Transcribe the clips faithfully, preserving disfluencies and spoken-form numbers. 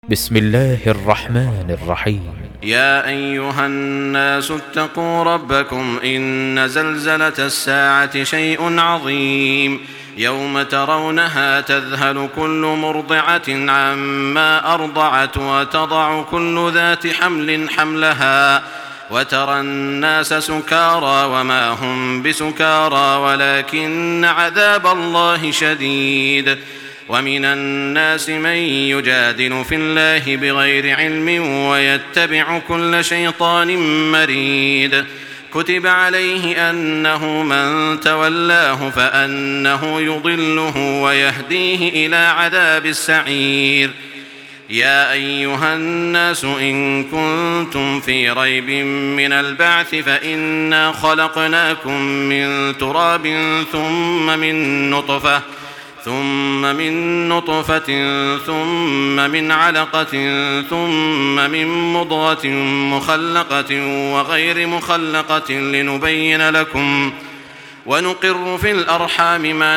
بسم الله الرحمن الرحيم. يا أيها الناس اتقوا ربكم إن زلزلة الساعة شيء عظيم يوم ترونها تذهل كل مرضعة عما أرضعت وتضع كل ذات حمل حملها وترى الناس سكارى وما هم بسكارى ولكن عذاب الله شديد. ومن الناس من يجادل في الله بغير علم ويتبع كل شيطان مريد. كتب عليه أنه من تولاه فأنه يضله ويهديه إلى عذاب السعير. يا أيها الناس إن كنتم في ريب من البعث فإنا خلقناكم من تراب ثم من نطفة ثم من نطفة ثم من علقة ثم من مضغة مخلقة وغير مخلقة لنبين لكم ونقر في الأرحام ما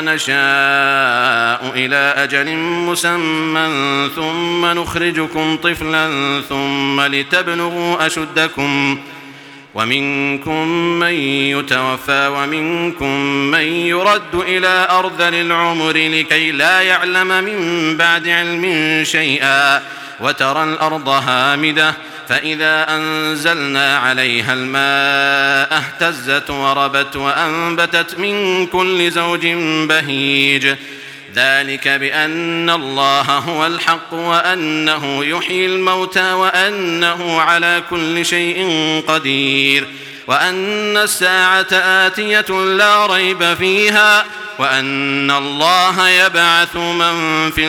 نشاء إلى أجل مسمى ثم نخرجكم طفلا ثم لتبلغوا أشدكم ومنكم من يتوفى ومنكم من يرد إلى أرذل العمر لكي لا يعلم من بعد علم شيئا. وترى الأرض هامدة فإذا أنزلنا عليها الماء اهتزت وربت وأنبتت من كل زوج بهيج. ذلك بأن الله هو الحق وأنه يحيي الموتى وأنه على كل شيء قدير وأن الساعة آتية لا ريب فيها وأن الله يبعث من في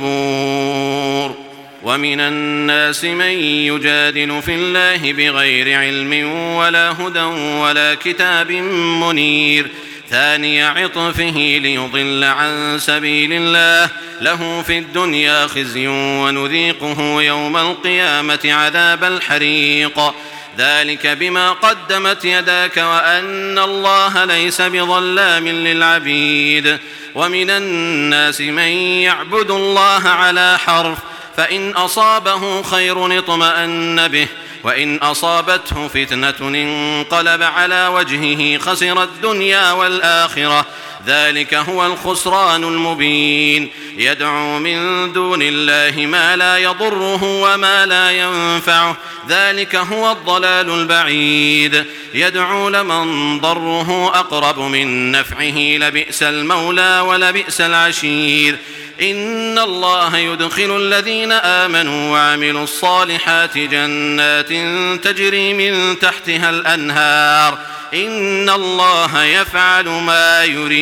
القبور. ومن الناس من يجادل في الله بغير علم ولا هدى ولا كتاب منير. ثاني عطفه ليضل عن سبيل الله له في الدنيا خزي ونذيقه يوم القيامة عذاب الحريق. ذلك بما قدمت يداك وأن الله ليس بظلام للعبيد. ومن الناس من يعبد الله على حرف فإن أصابه خير اطمأن به وإن أصابته فتنة انقلب على وجهه خسر الدنيا والآخرة. ذلك هو الخسران المبين. يدعو من دون الله ما لا يضره وما لا ينفعه ذلك هو الضلال البعيد. يدعو لمن ضره أقرب من نفعه لبئس المولى ولبئس العشير. إن الله يدخل الذين آمنوا وعملوا الصالحات جنات تجري من تحتها الأنهار إن الله يفعل ما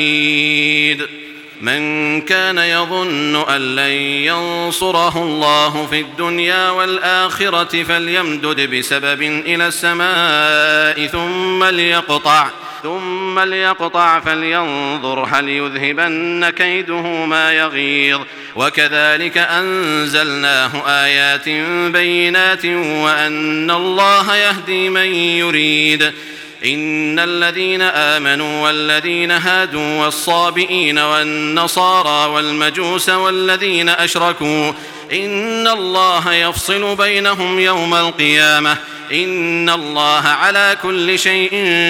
يريد. من كان يظن أن لن ينصره الله في الدنيا والآخرة فليمدد بسبب إلى السماء ثم ليقطع ثم ليقطع فلينظر هل يذهبن كيده ما يغيظ. وكذلك أنزلناه آيات بينات وأن الله يهدي من يريد. إن الذين آمنوا والذين هادوا والصابئين والنصارى والمجوس والذين أشركوا إن الله يفصل بينهم يوم القيامة إن الله على كل شيء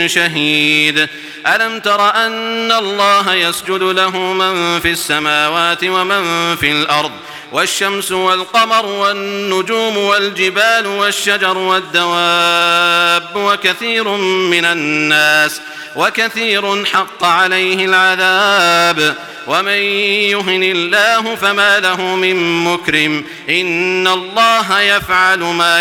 شهيد. ألم تر أن الله يسجد له من في السماوات ومن في الأرض والشمس والقمر والنجوم والجبال والشجر والدواب وكثير من الناس وكثير حق عليه العذاب. ومن يهن الله فما له من مكرم إن الله يفعل ما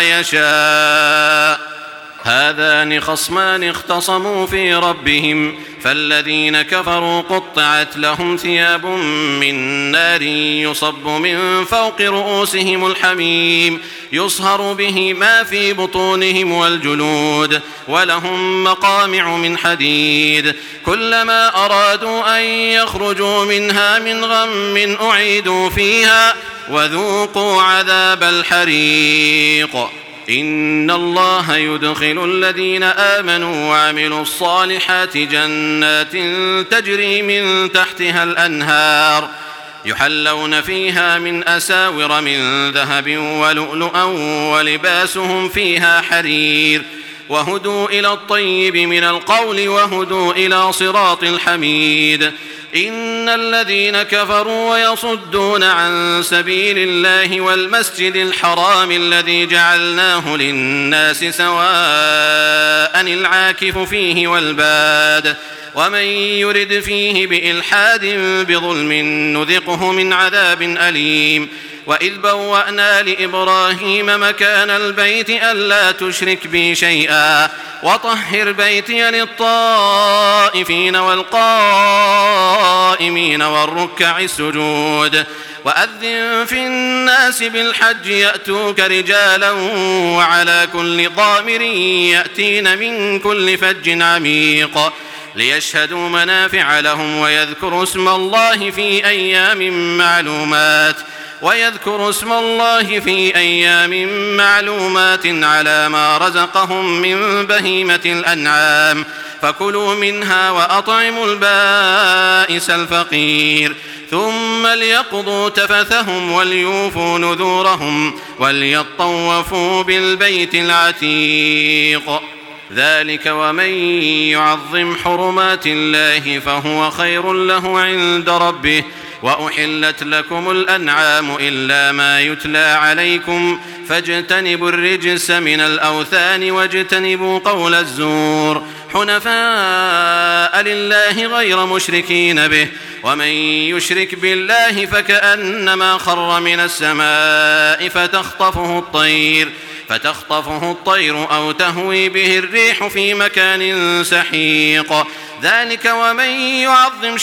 يشاء. هذان خصمان اختصموا في ربهم فالذين كفروا قطعت لهم ثياب من نار يصب من فوق رؤوسهم الحميم يصهر به ما في بطونهم والجلود ولهم مقامع من حديد كلما أرادوا أن يخرجوا منها من غم أعيدوا فيها وذوقوا عذاب الحريق. إن الله يدخل الذين آمنوا وعملوا الصالحات جنات تجري من تحتها الأنهار يحلون فيها من أساور من ذهب ولؤلؤا ولباسهم فيها حرير وهدوا إلى الطيب من القول وهدوا إلى صراط الحميد. إن الذين كفروا ويصدون عن سبيل الله والمسجد الحرام الذي جعلناه للناس سواء العاكف فيه والباد ومن يرد فيه بإلحاد بظلم نذقه من عذاب أليم. وإذ بوأنا لإبراهيم مكان البيت ألا تشرك بي شيئا وطهر بيتي للطائفين والقائمين والركع السجود وأذن في الناس بالحج يأتوك رجالا وعلى كل ضامر يأتين من كل فج عميق ليشهدوا منافع لهم ويذكروا اسم الله في أيام معلومات ويذكروا اسم الله في أيام معلومات على ما رزقهم من بهيمة الأنعام فكلوا منها وأطعموا البائس الفقير ثم ليقضوا تفثهم وليوفوا نذورهم وليطوفوا بالبيت العتيق. ذلك ومن يعظم حرمات الله فهو خير له عند ربه. وأحلت لكم الأنعام إلا ما يتلى عليكم فاجتنبوا الرجس من الأوثان واجتنبوا قول الزور حنفاء لله غير مشركين به ومن يشرك بالله فكأنما خر من السماء فتخطفه الطير فتخطفه الطير أو تهوي به الريح في مكان سحيق. ذلك ومن يعظم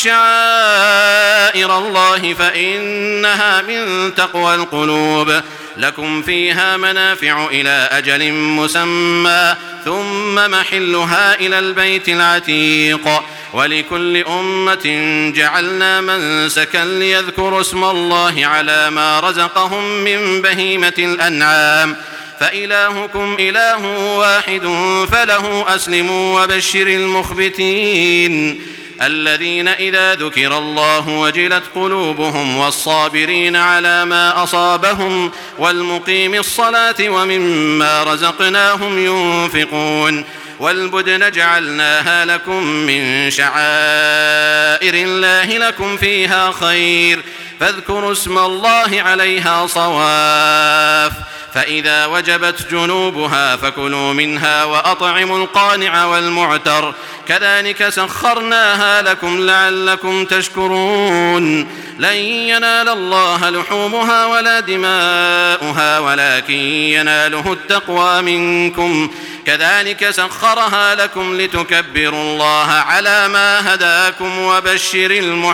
شعائر الله فإنها من تقوى القلوب. لكم فيها منافع إلى أجل مسمى ثم محلها إلى البيت العتيق. ولكل أمة جعلنا منسكا ليذكروا اسم الله على ما رزقهم من بهيمة الأنعام فإلهكم إله واحد فله أسلموا وبشر المخبتين الذين إذا ذكر الله وجلت قلوبهم والصابرين على ما أصابهم والمقيم الصلاة ومما رزقناهم ينفقون. والبدن جعلناها لكم من شعائر الله لكم فيها خير فاذكروا اسم الله عليها صواف فإذا وجبت جنوبها فكلوا منها وأطعموا القانع والمعتر كذلك سخرناها لكم لعلكم تشكرون. لن ينال الله لحومها ولا دماؤها ولكن يناله التقوى منكم كذلك سخرها لكم لتكبروا الله على ما هداكم وبشر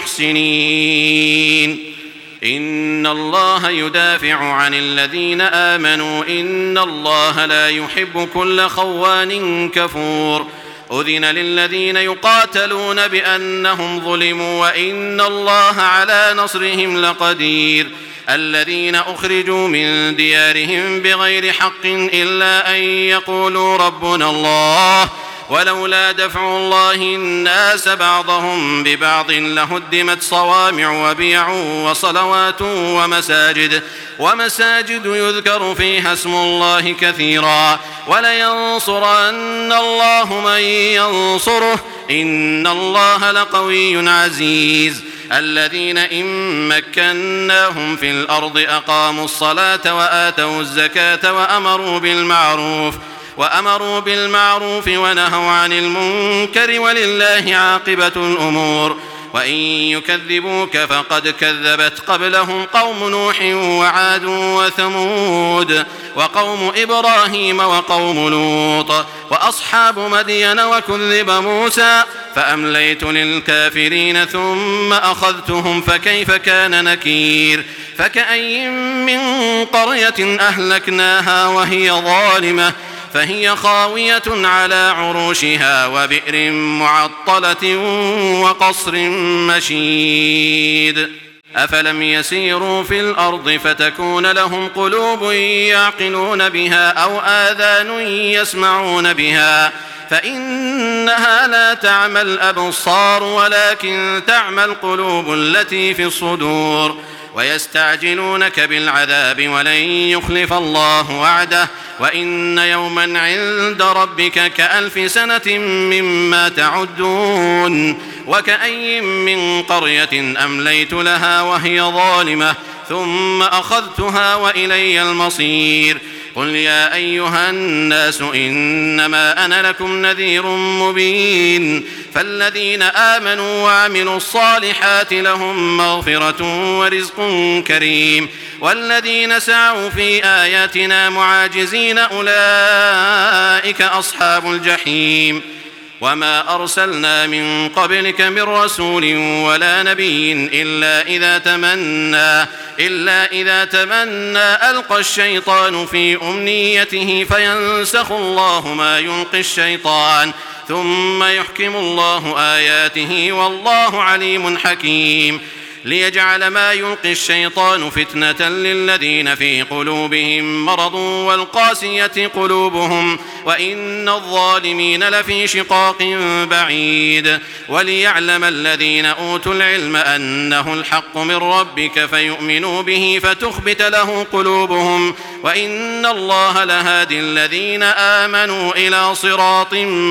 المحسنين. إن الله يدافع عن الذين آمنوا إن الله لا يحب كل خوان كفور. أذن للذين يقاتلون بأنهم ظلموا وإن الله على نصرهم لقدير. الذين أخرجوا من ديارهم بغير حق إلا أن يقولوا ربنا الله ولولا دفع الله الناس بعضهم ببعض لهدمت صوامع وبيع وصلوات ومساجد ومساجد يذكر فيها اسم الله كثيرا ولينصرن الله من ينصره إن الله لقوي عزيز. الذين إن مكناهم في الأرض أقاموا الصلاة وآتوا الزكاة وأمروا بالمعروف وأمروا بالمعروف ونهوا عن المنكر ولله عاقبة الأمور. وإن يكذبوك فقد كذبت قبلهم قوم نوح وعاد وثمود وقوم إبراهيم وقوم لوط وأصحاب مدين وكذب موسى فأمليت للكافرين ثم أخذتهم فكيف كان نكير. فكأي من قرية أهلكناها وهي ظالمة فهي خاوية على عروشها وبئر معطلة وقصر مشيد. أفلم يسيروا في الأرض فتكون لهم قلوب يعقلون بها أو آذان يسمعون بها فإنها لا تعمى الأبصار ولكن تعمى القلوب التي في الصدور. ويستعجلونك بالعذاب ولن يخلف الله وعده وإن يوما عند ربك كألف سنة مما تعدون. وكأي من قرية أمليت لها وهي ظالمة ثم أخذتها وإلي المصير. قل يا أيها الناس إنما أنا لكم نذير مبين. فالذين آمنوا وعملوا الصالحات لهم مغفرة ورزق كريم والذين سعوا في آياتنا معاجزين أولئك أصحاب الجحيم. وما أرسلنا من قبلك من رسول ولا نبي إلا إذا تمنى إلا إذا تمنى ألقى الشيطان في أمنيته فينسخ الله ما يلقي الشيطان ثم يحكم الله آياته والله عليم حكيم. ليجعل ما يلقي الشيطان فتنة للذين في قلوبهم مرض والقاسية قلوبهم وإن الظالمين لفي شقاق بعيد. وليعلم الذين أوتوا العلم أنه الحق من ربك فيؤمنوا به فتخبت له قلوبهم وإن الله لهادي الذين آمنوا إلى صراط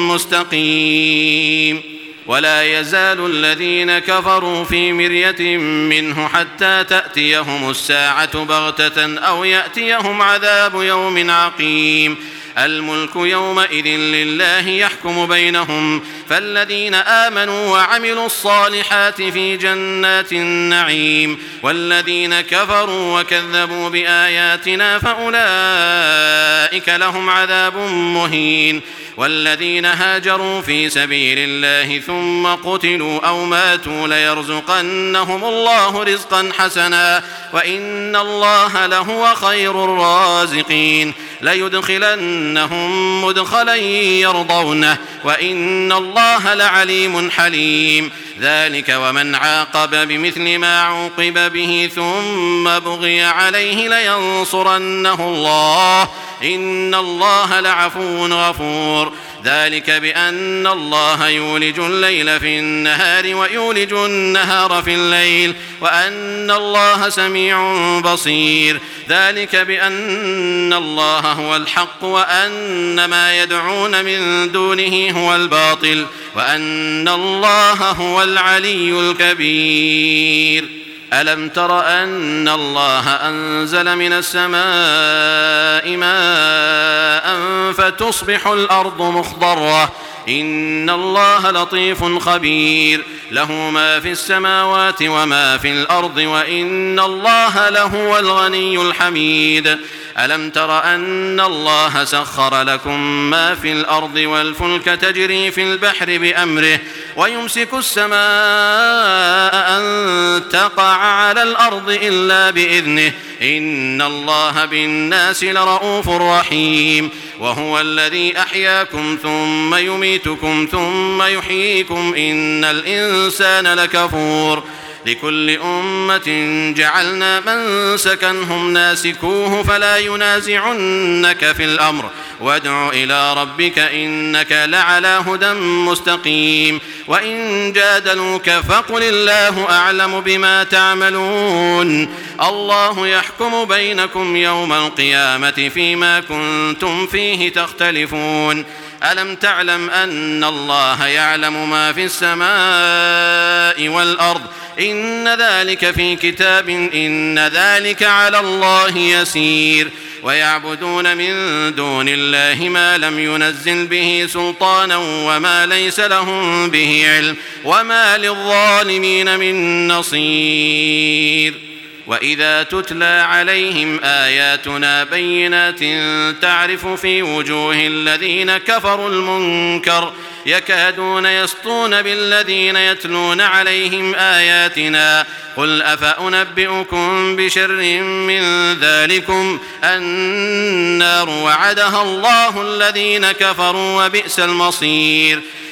مستقيم. ولا يزال الذين كفروا في مرية منه حتى تأتيهم الساعة بغتة أو يأتيهم عذاب يوم عقيم. الملك يومئذ لله يحكم بينهم فالذين آمنوا وعملوا الصالحات في جنات النعيم والذين كفروا وكذبوا بآياتنا فأولئك لهم عذاب مهين. والذين هاجروا في سبيل الله ثم قتلوا أو ماتوا ليرزقنهم الله رزقا حسنا وإن الله لهو خير الرازقين. ليدخلنهم مدخلا يرضونه وإن الله لعليم حليم. ذلك ومن عاقب بمثل ما عوقب به ثم بغي عليه لينصرنه الله إن الله لعفو غفور. ذلك بأن الله يولج الليل في النهار ويولج النهار في الليل وأن الله سميع بصير. ذلك بأن الله هو الحق وأن ما يدعون من دونه هو الباطل وأن الله هو العلي الكبير. ألم تر أن الله أنزل من السماء ماء فتصبح الأرض مخضرة إن الله لطيف خبير. له ما في السماوات وما في الأرض وإن الله لهو الغني الحميد. ألم تر أن الله سخر لكم ما في الأرض والفلك تجري في البحر بأمره ويمسك السماء أن تقع على الأرض إلا بإذنه إن الله بالناس لرؤوف رحيم. وهو الذي أحياكم ثم يميتكم ثم يحييكم إن الإنسان لكفور. لكل أمة جعلنا منسكا هم ناسكوه فلا ينازعنك في الأمر وادع إلى ربك إنك لعلى هدى مستقيم. وإن جادلوك فقل الله أعلم بما تعملون الله يحكم بينكم يوم القيامة فيما كنتم فيه تختلفون. ألم تعلم أن الله يعلم ما في السماء والأرض إن ذلك في كتاب إن ذلك على الله يسير. ويعبدون من دون الله ما لم ينزل به سلطانا وما ليس لهم به علم وما للظالمين من نصير. وإذا تتلى عليهم آياتنا بينات تعرف في وجوه الذين كفروا المنكر يكادون يسطون بالذين يتلون عليهم آياتنا قل أفأنبئكم بشر من ذلكم النار وعدها الله الذين كفروا وبئس المصير.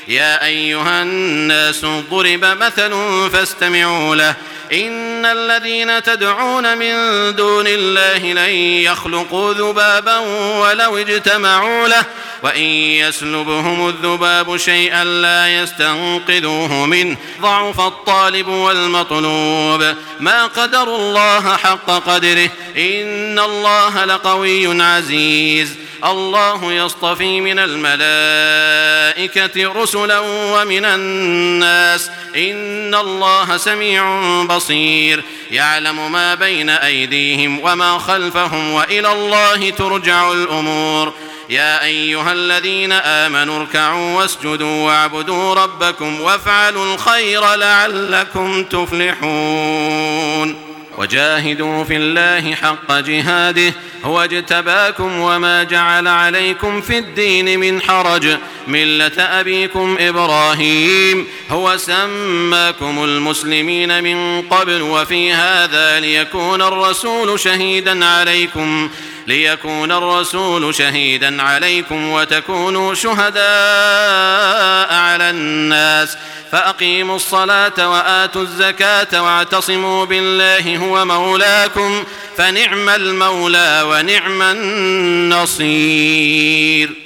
يا أيها الناس ضرب مثل فاستمعوا له إن الذين تدعون من دون الله لن يخلقوا ذبابا ولو اجتمعوا له وإن يسلبهم الذباب شيئا لا يستنقذوه منه ضعف الطالب والمطلوب ما قدروا الله حق قدره إن الله لقوي عزيز الله يصطفي من الملائكة رسلا ومن الناس إن الله سميع بصير يعلم ما بين أيديهم وما خلفهم وإلى الله ترجع الأمور يا أيها الذين آمنوا اركعوا واسجدوا واعبدوا ربكم وافعلوا الخير لعلكم تفلحون وجاهدوا في الله حق جهاده هو اجتباكم وما جعل عليكم في الدين من حرج ملة أبيكم إبراهيم هو سماكم المسلمين من قبل وفي هذا ليكون الرسول شهيدا عليكم ليكون الرسول شهيدا عليكم وتكونوا شهداء على الناس فأقيموا الصلاة وآتوا الزكاة واعتصموا بالله هو مولاكم فنعم المولى ونعم النصير.